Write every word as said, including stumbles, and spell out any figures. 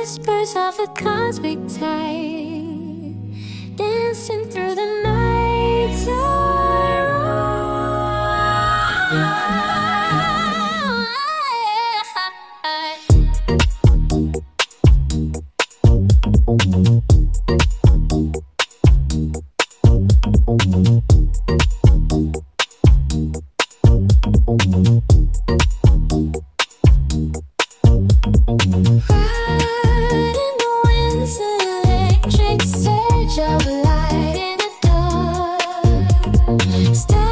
whispers of the cosmic tide, dancing through the night Stay